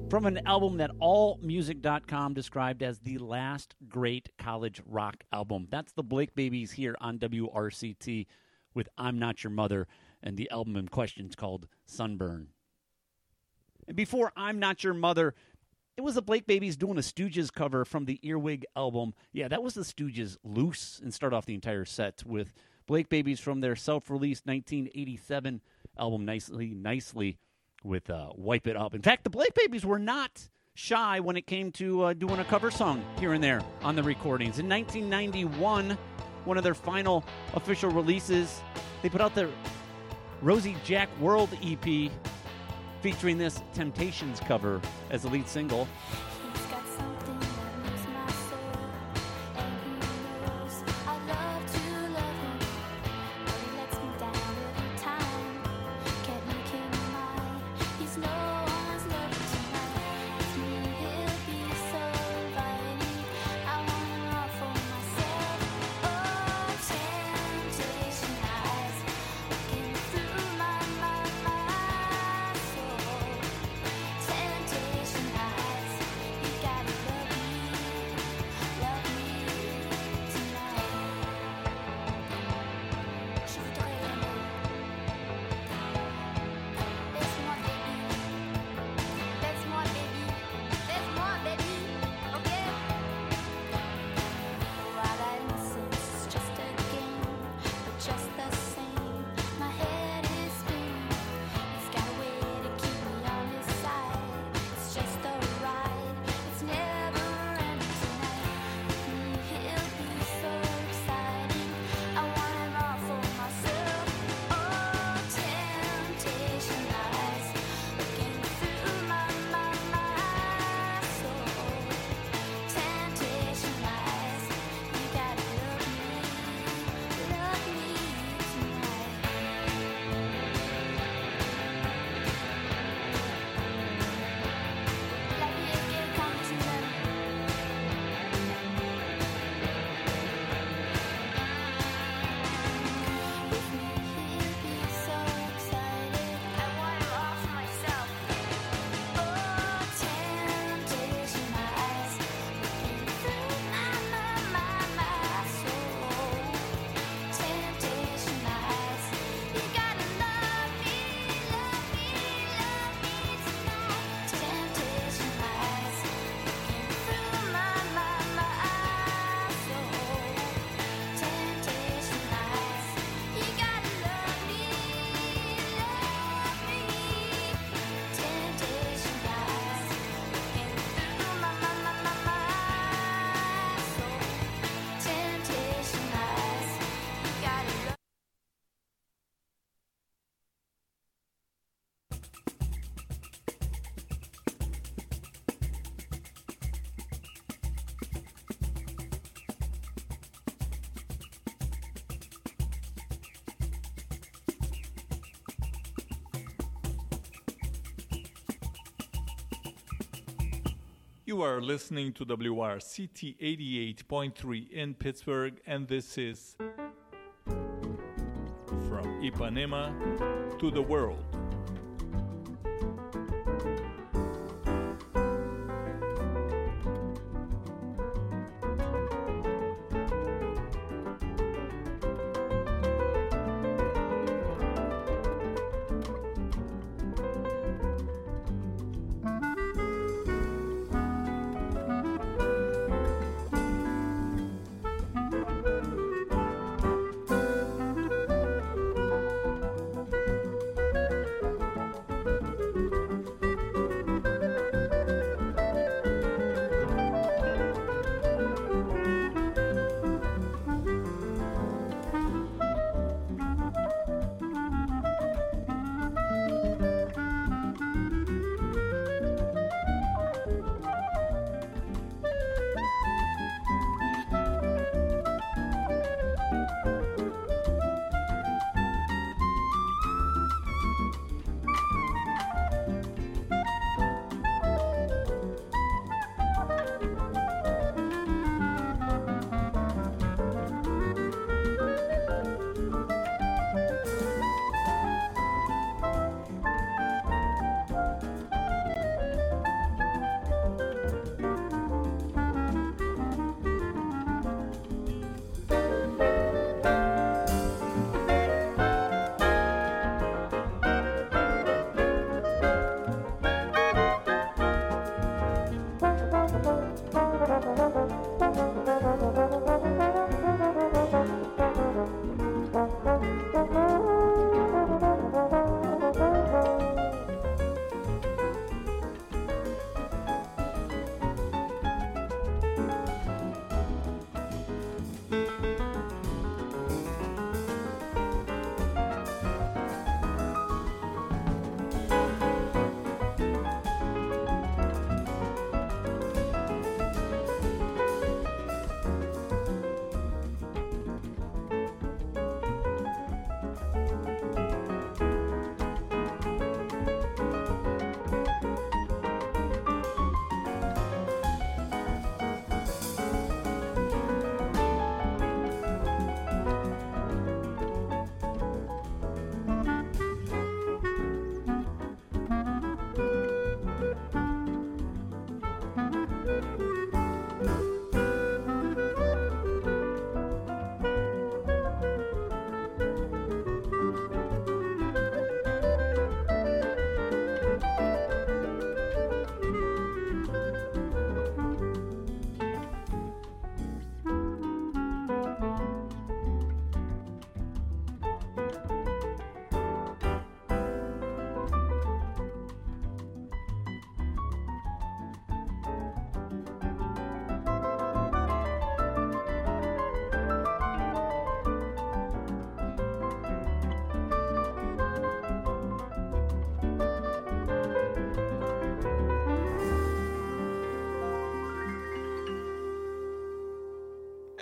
from an album that AllMusic.com described as the last great college rock album. That's the Blake Babies here on WRCT with I'm Not Your Mother, and the album in question is called Sunburn. And before I'm Not Your Mother, it was the Blake Babies doing a Stooges cover from the Earwig album. Yeah, that was the Stooges Loose, and start off the entire set with Blake Babies from their self-released 1987 album Nicely with Wipe It Up. In fact, the Blake Babies were not shy when it came to doing a cover song here and there on the recordings. In 1991, one of their final official releases, they put out their Rosie Jack World EP featuring this Temptations cover as the lead single. You are listening to WRCT 88.3 in Pittsburgh, and this is From Ipanema to the World.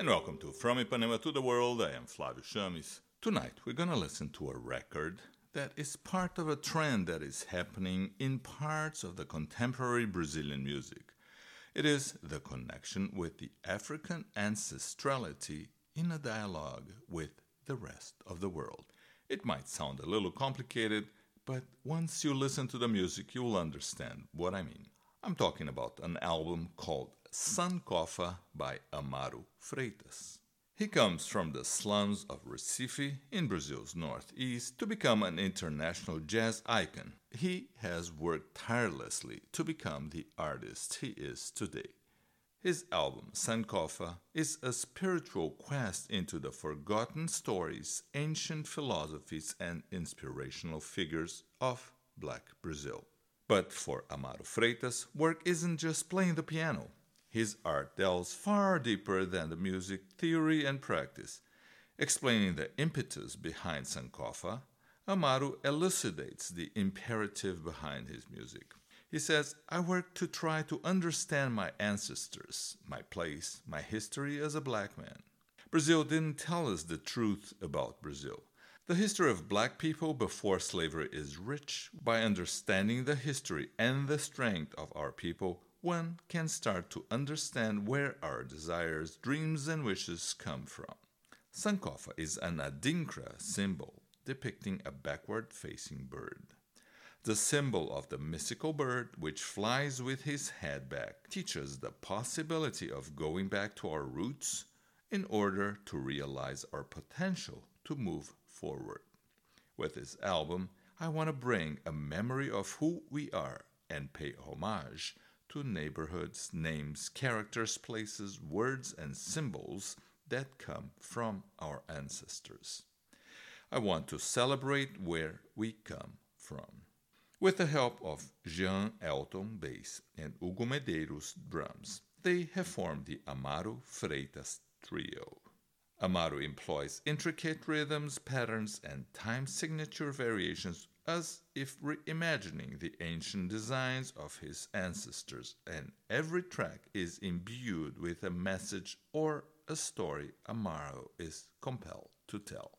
And welcome to From Ipanema to the World. I am Flavio Chames. Tonight we're going to listen to a record that is part of a trend that is happening in parts of the contemporary Brazilian music. It is the connection with the African ancestrality in a dialogue with the rest of the world. It might sound a little complicated, but once you listen to the music, you will understand what I mean. I'm talking about an album called Sankofa by Amaro Freitas. He comes from the slums of Recife in Brazil's northeast to become an international jazz icon. He has worked tirelessly to become the artist he is today. His album, Sankofa, is a spiritual quest into the forgotten stories, ancient philosophies, and inspirational figures of Black Brazil. But for Amaro Freitas, work isn't just playing the piano. His art delves far deeper than the music theory and practice. Explaining the impetus behind Sankofa, Amaro elucidates the imperative behind his music. He says, I work to try to understand my ancestors, my place, my history as a black man. Brazil didn't tell us the truth about Brazil. The history of black people before slavery is rich. By understanding the history and the strength of our people, one can start to understand where our desires, dreams, and wishes come from. Sankofa is an adinkra symbol depicting a backward-facing bird. The symbol of the mystical bird, which flies with his head back, teaches the possibility of going back to our roots in order to realize our potential to move forward. With this album, I want to bring a memory of who we are and pay homage to neighborhoods, names, characters, places, words, and symbols that come from our ancestors. I want to celebrate where we come from. With the help of Jean Elton bass and Hugo Medeiros drums, they have formed the Amaro Freitas Trio. Amaro employs intricate rhythms, patterns, and time signature variations as if reimagining the ancient designs of his ancestors, and every track is imbued with a message or a story Amaro is compelled to tell.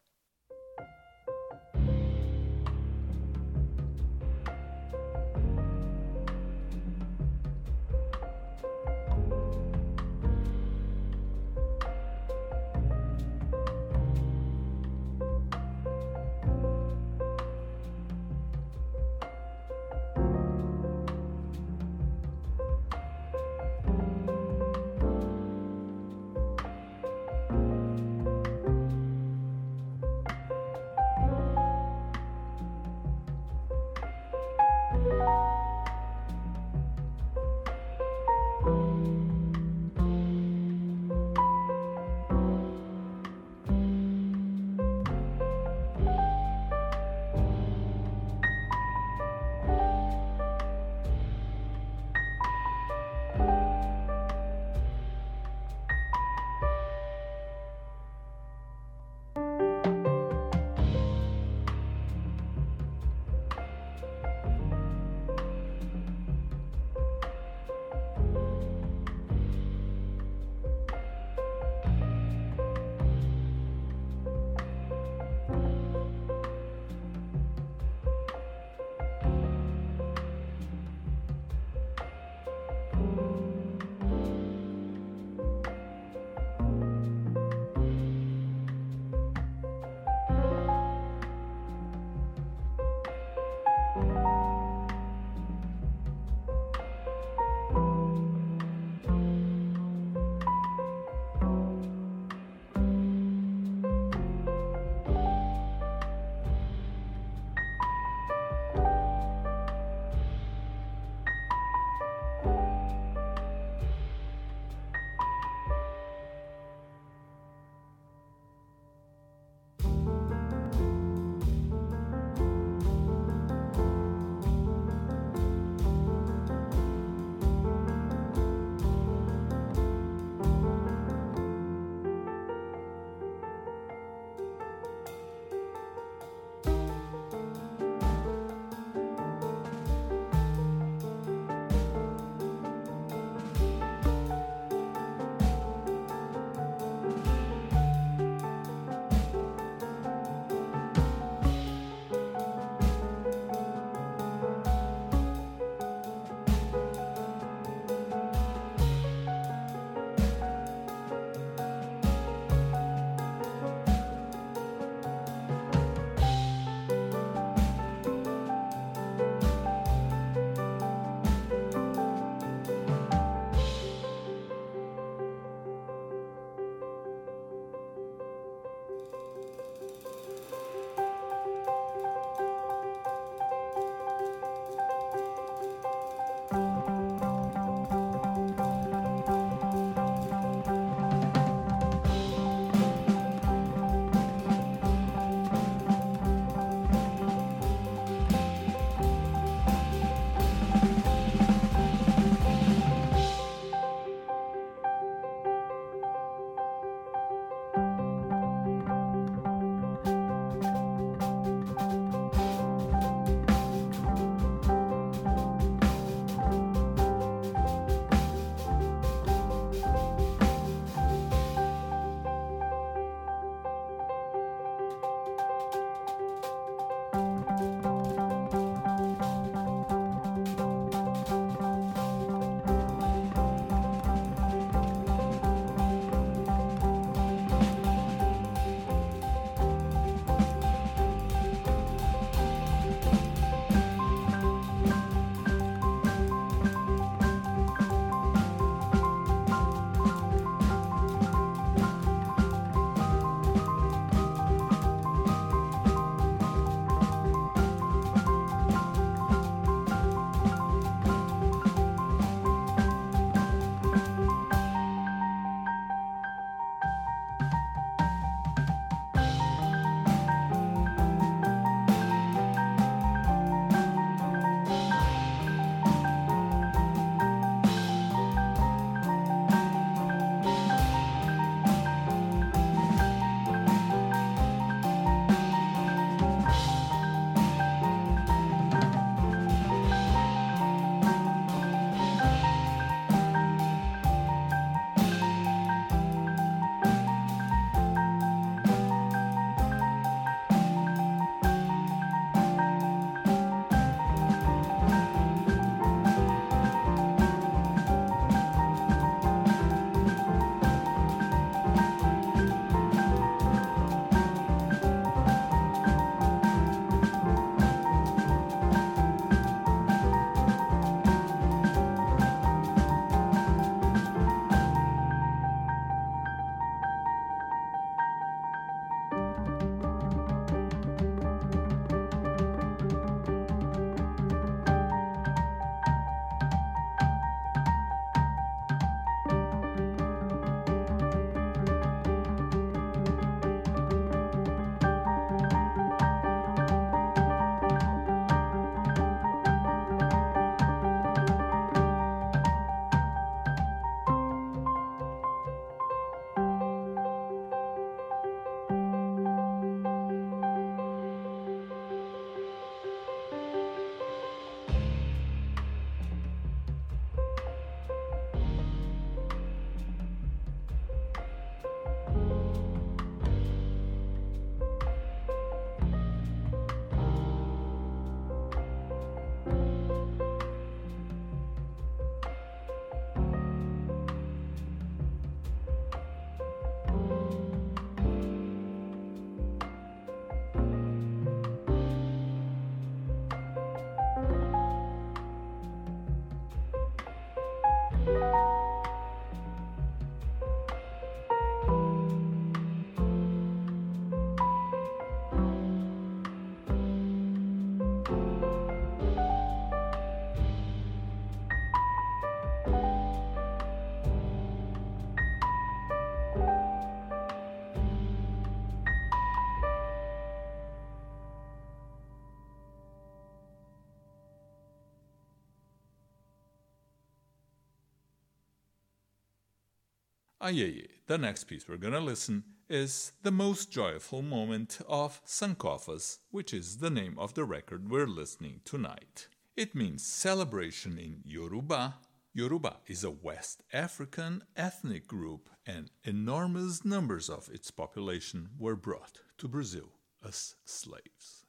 The next piece we're gonna listen is the most joyful moment of Sankofas, which is the name of the record we're listening tonight. It means celebration in Yoruba. Yoruba is a West African ethnic group, and enormous numbers of its population were brought to Brazil as slaves.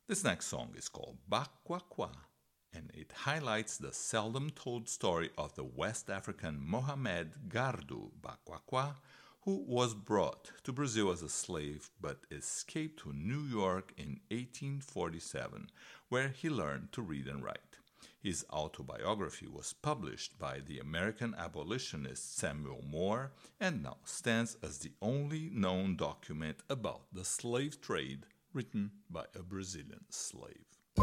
This next song is called Bakwakwa, and it highlights the seldom told story of the West African Mohamed Gardu Bakwakwa, who was brought to Brazil as a slave but escaped to New York in 1847, where he learned to read and write. His autobiography was published by the American abolitionist Samuel Moore and now stands as the only known document about the slave trade written by a Brazilian slave.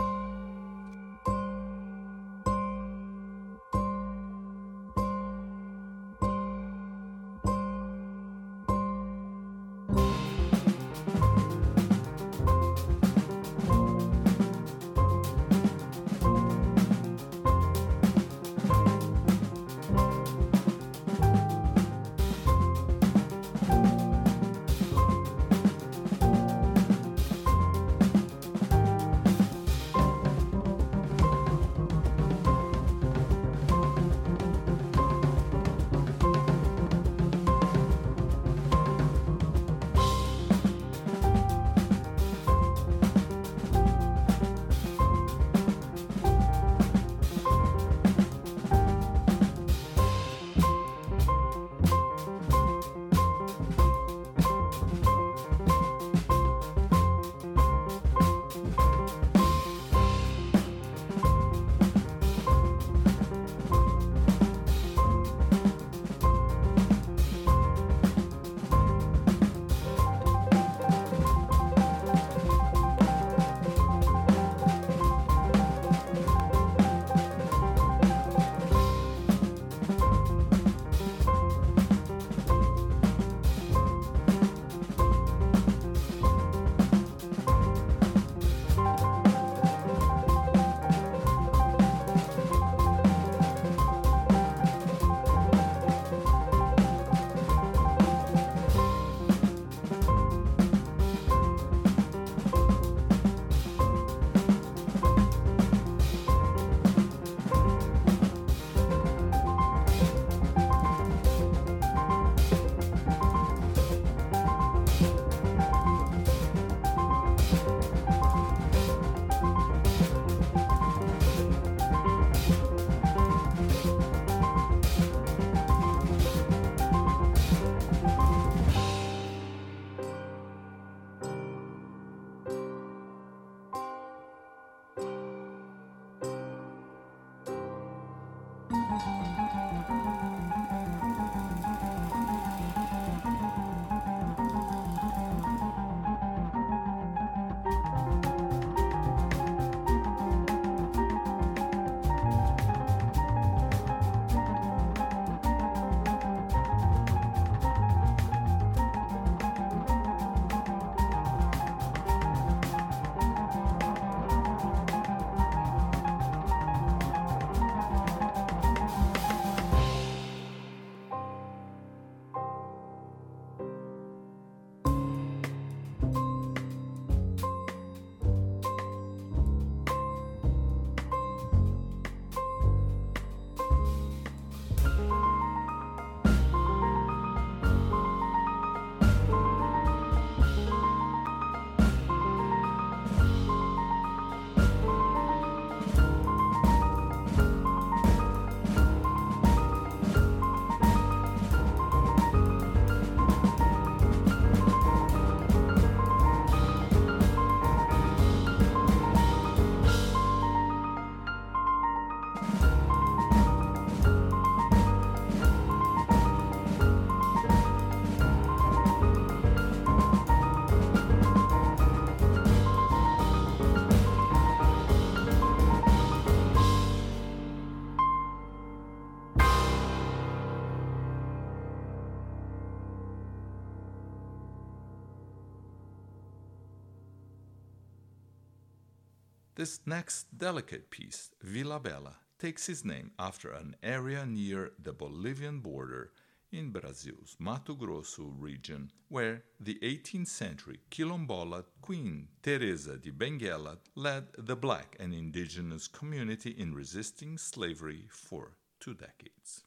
This next delicate piece, Vila Bela, takes its name after an area near the Bolivian border in Brazil's Mato Grosso region, where the 18th century Quilombola Queen Teresa de Benguela led the black and indigenous community in resisting slavery for 2 decades.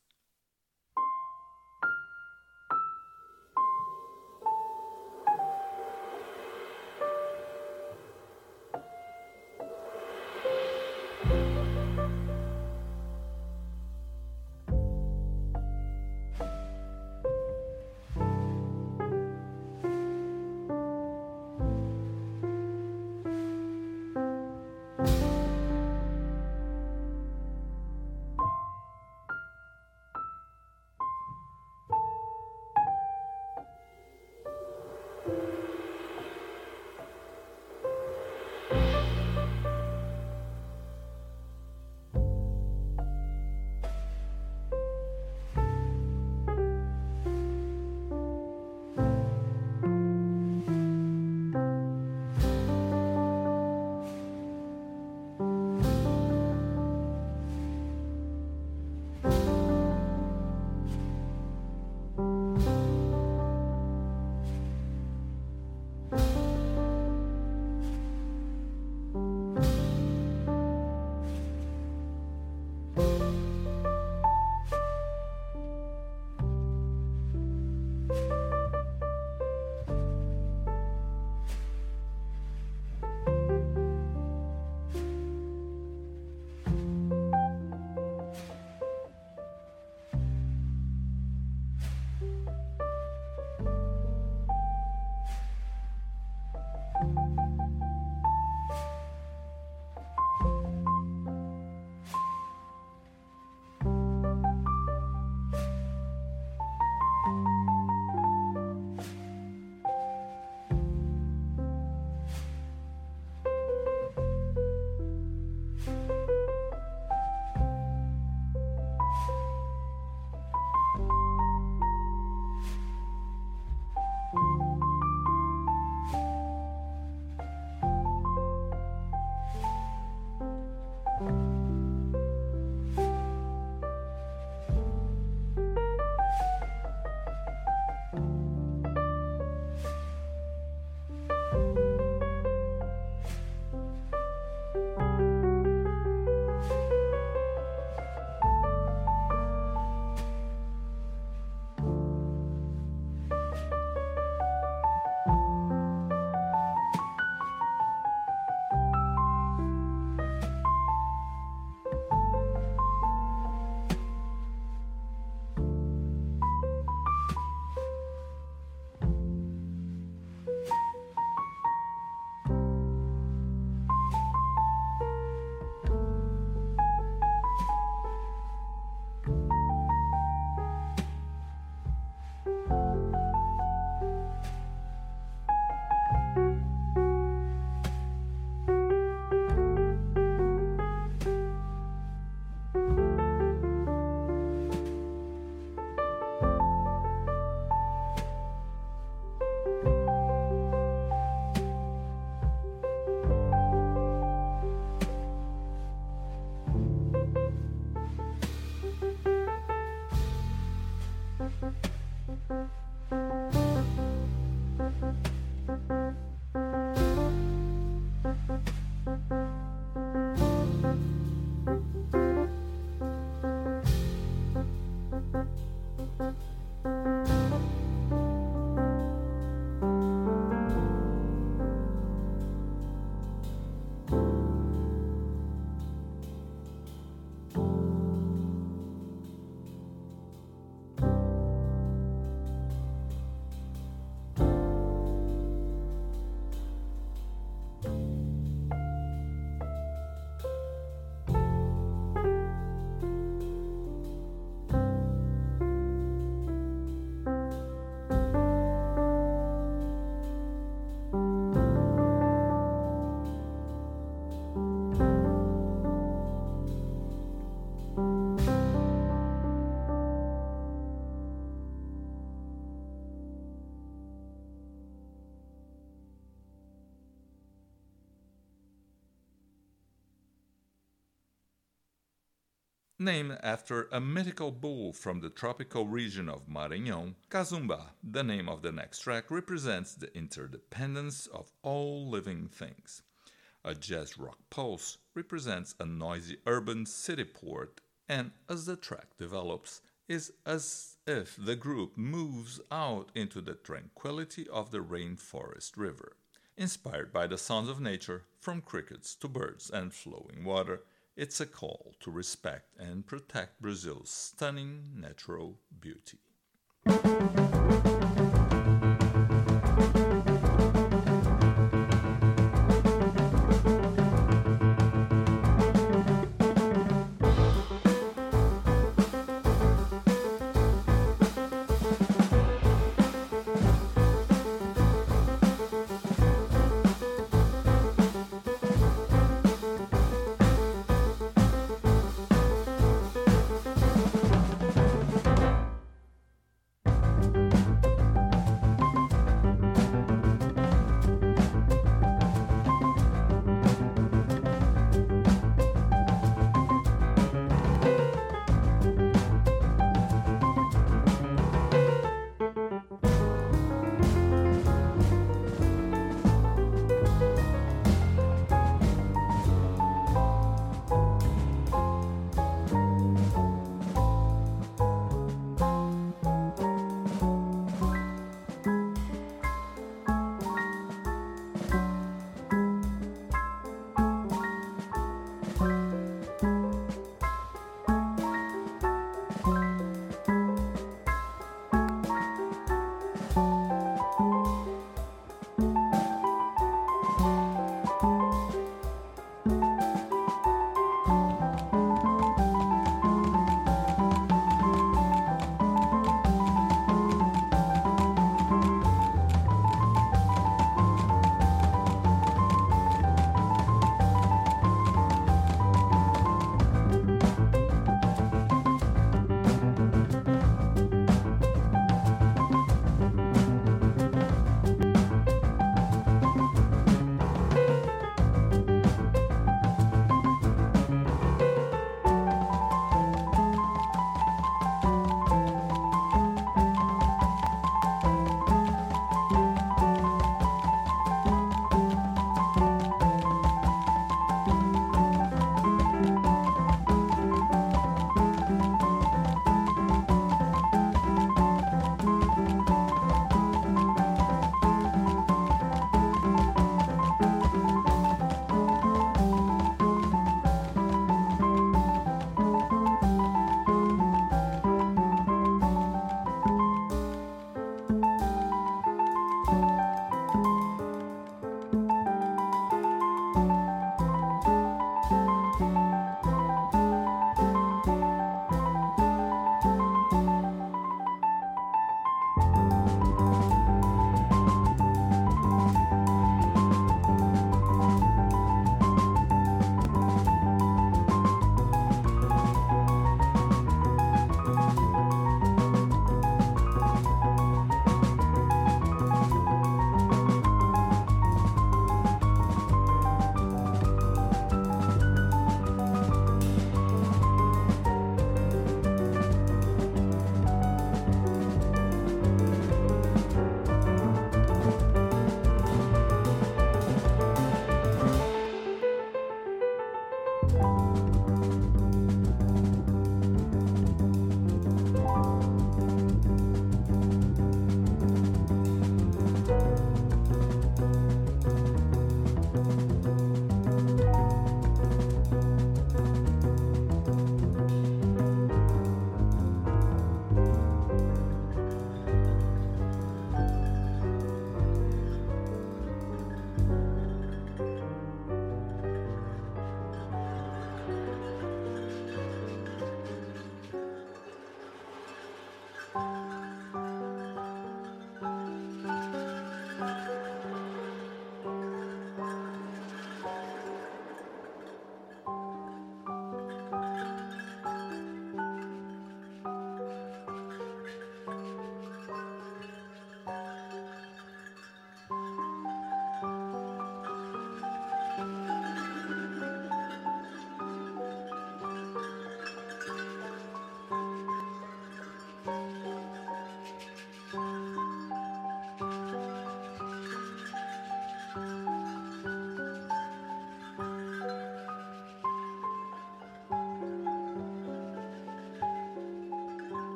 Named after a mythical bull from the tropical region of Maranhão, Kazumba, the name of the next track, represents the interdependence of all living things. A jazz rock pulse represents a noisy urban city port, and as the track develops, is as if the group moves out into the tranquility of the rainforest river. Inspired by the sounds of nature, from crickets to birds and flowing water, it's a call to respect and protect Brazil's stunning natural beauty.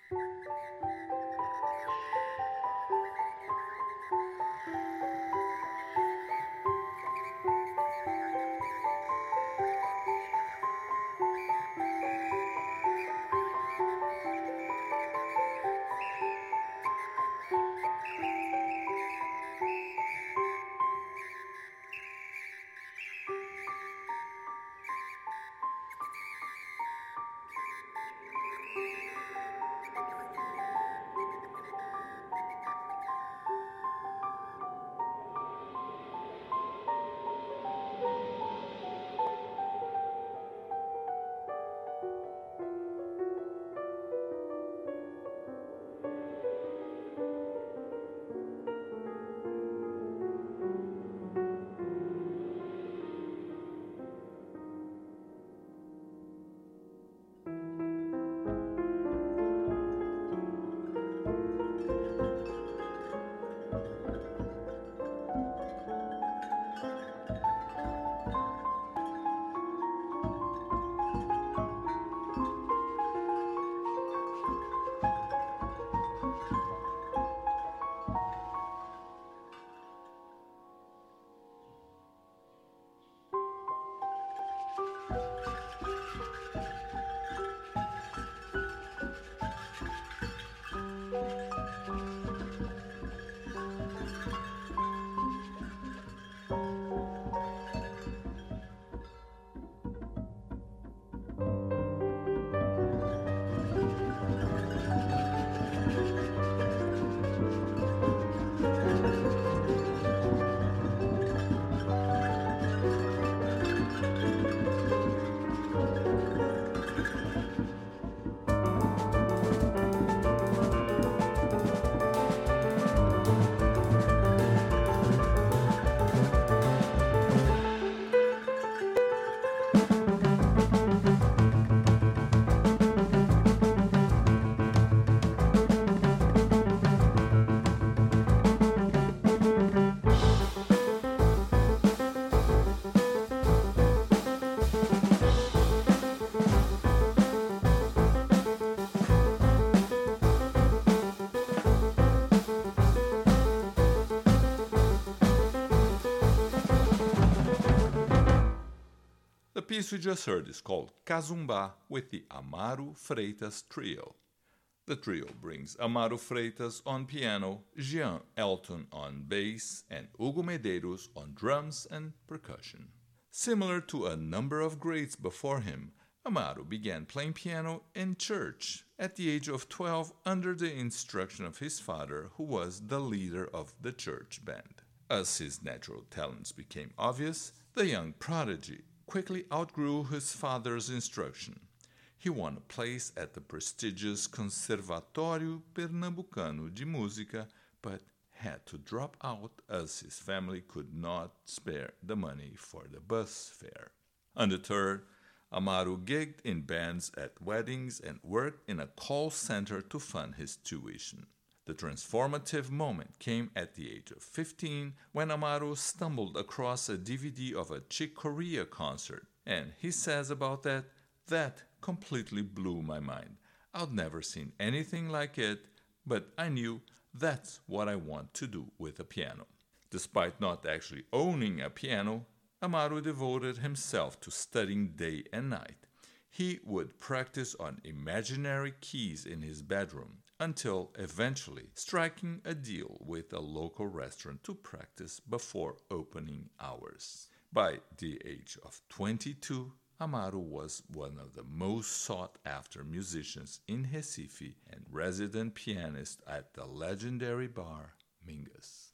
The piece we just heard is called Kazumba with the Amaro Freitas Trio. The trio brings Amaro Freitas on piano, Jean Elton on bass, and Hugo Medeiros on drums and percussion. Similar to a number of greats before him, Amaro began playing piano in church at the age of 12 under the instruction of his father, who was the leader of the church band. As his natural talents became obvious, the young prodigy quickly outgrew his father's instruction. He won a place at the prestigious Conservatório Pernambucano de Música, but had to drop out as his family could not spare the money for the bus fare. Undeterred, Amaro gigged in bands at weddings and worked in a call center to fund his tuition. The transformative moment came at the age of 15 when Amaro stumbled across a DVD of a Chick Corea concert, and he says about that completely blew my mind. I'd never seen anything like it, but I knew that's what I want to do with a piano. Despite not actually owning a piano, Amaro devoted himself to studying day and night. He would practice on imaginary keys in his bedroom until eventually striking a deal with a local restaurant to practice before opening hours. By the age of 22, Amaro was one of the most sought-after musicians in Recife and resident pianist at the legendary bar Mingus.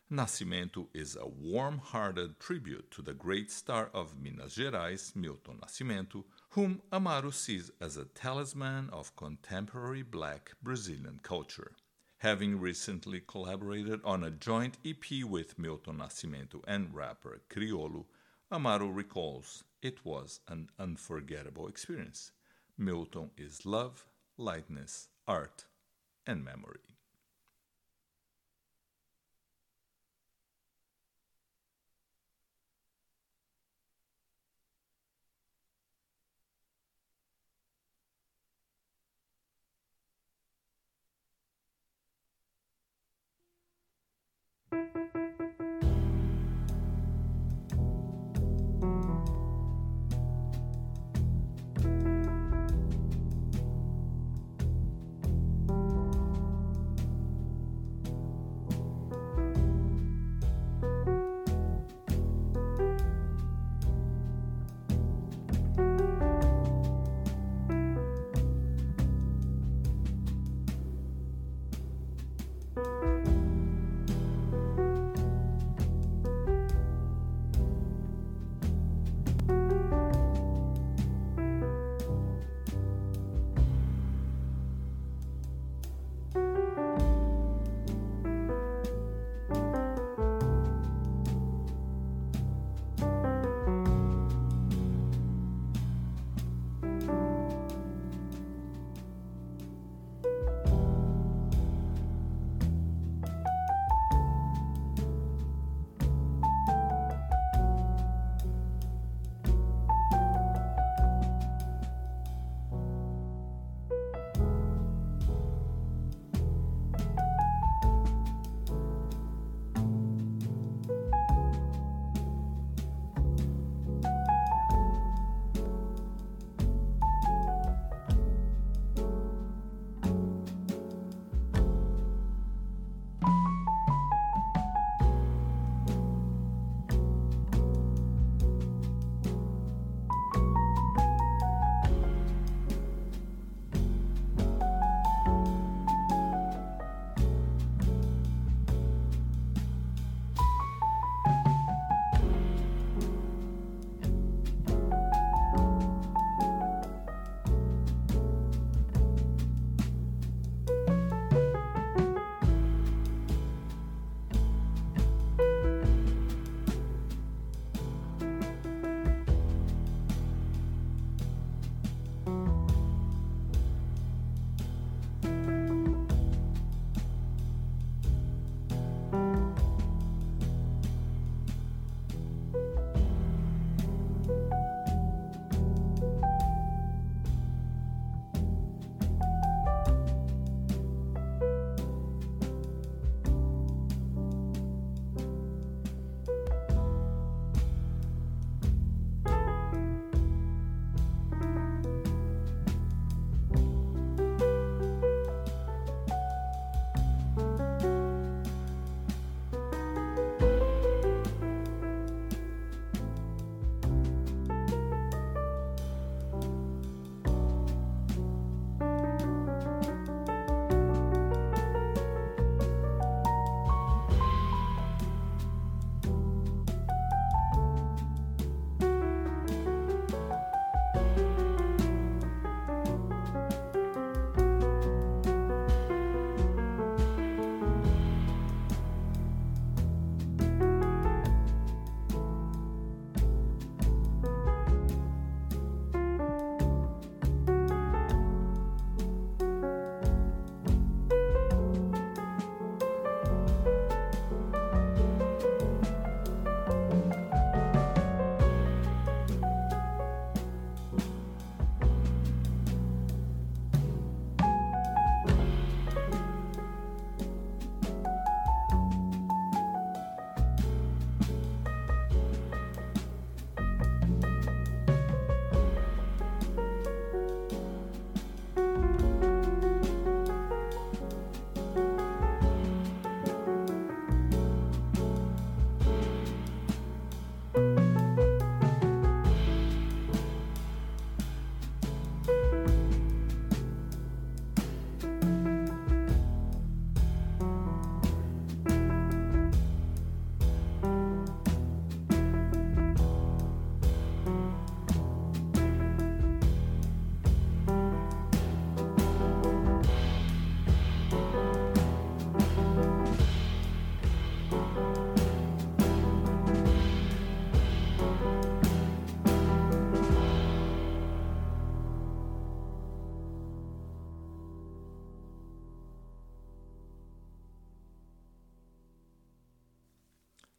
Nascimento is a warm-hearted tribute to the great star of Minas Gerais, Milton Nascimento, whom Amaro sees as a talisman of contemporary black Brazilian culture. Having recently collaborated on a joint EP with Milton Nascimento and rapper Criolo, Amaro recalls it was an unforgettable experience. Milton is love, lightness, art, and memory.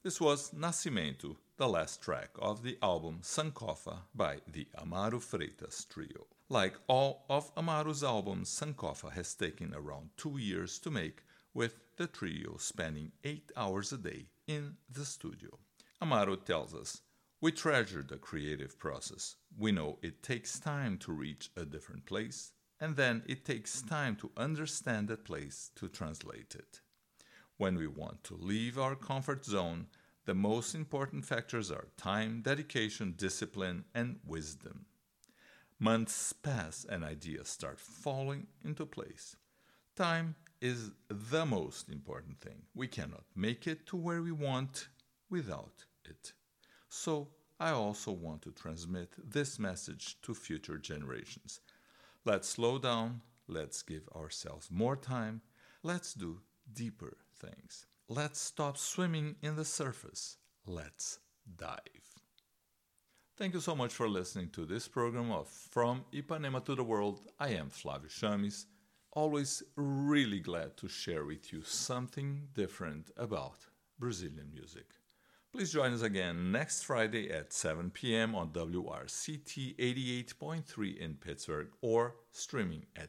This was Nascimento, the last track of the album Sankofa by the Amaro Freitas Trio. Like all of Amaro's albums, Sankofa has taken around 2 years to make, with the trio spending 8 hours a day in the studio. Amaro tells us, "We treasure the creative process. We know it takes time to reach a different place, and then it takes time to understand that place to translate it. When we want to leave our comfort zone, the most important factors are time, dedication, discipline, and wisdom. Months pass and ideas start falling into place. Time is the most important thing. We cannot make it to where we want without it. So I also want to transmit this message to future generations. Let's slow down. Let's give ourselves more time. Let's do deeper things. Let's stop swimming in the surface. Let's dive." Thank you so much for listening to this program of From Ipanema to the World. I am Flávio Chames, always really glad to share with you something different about Brazilian music. Please join us again next Friday at 7 p.m. on WRCT 88.3 in Pittsburgh or streaming at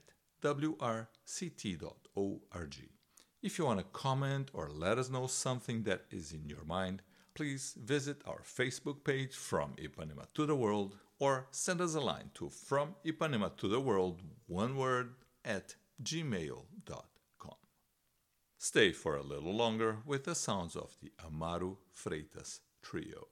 wrct.org. If you want to comment or let us know something that is in your mind, please visit our Facebook page From Ipanema to the World or send us a line to FromIpanemaToTheWorld, one word, at gmail.com. Stay for a little longer with the sounds of the Amaro Freitas Trio.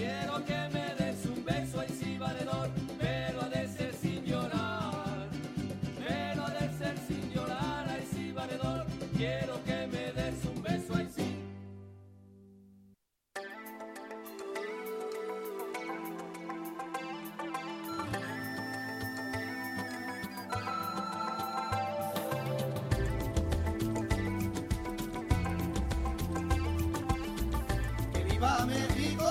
Quiero que me des un beso, ay sí valedor, pero ha de ser sin llorar. Pero ha de ser sin llorar, ay sí valedor. Quiero que me des un beso, ay sí. ¡Que viva México!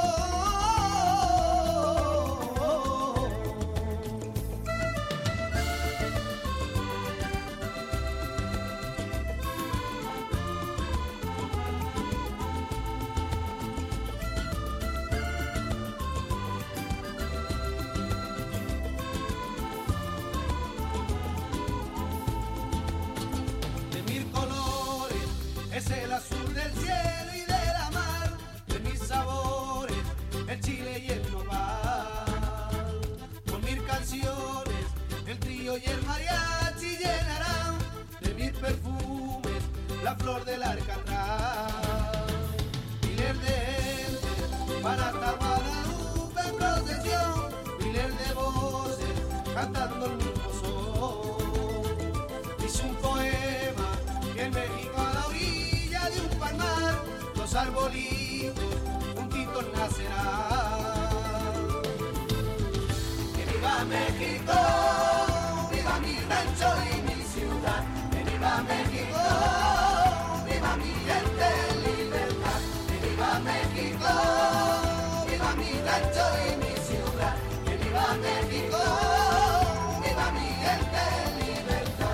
De mil colores es el azul del cielo y de la mar, de mis sabores el chile y el nopal. Con mil canciones el trío y el mariachi llenarán de mil perfumes la flor del alcatraz. Miles de gente van hasta Guadalupe en procesión, miles de voces cantando el mismo son. Dice un poema que en México a la orilla de un palmar los arbolitos juntitos nacerán. Que viva México, viva mi rancho y mi ciudad. Que viva México, viva mi gente en libertad. Que viva México, viva mi rancho y mi ciudad. Que viva México, viva mi gente en libertad.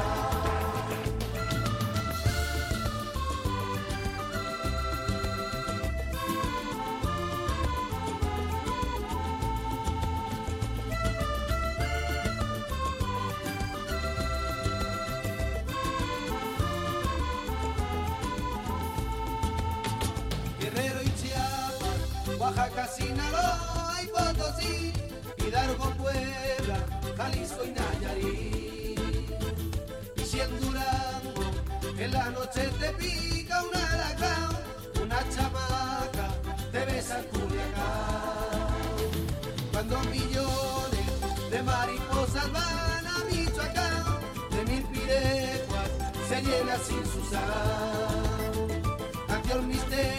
Guerrero y Chiapas, Oaxaca, Sinaloa y Potosí, Hidalgo, Puebla, Jalisco y Nayarit. Y si en Durango en la noche te pica un alacrán, una chamaca te besa en Culiacán. Cuando millones de mariposas van a Michoacán, de mil pirecuas se llena sin Susán. Ante el misterio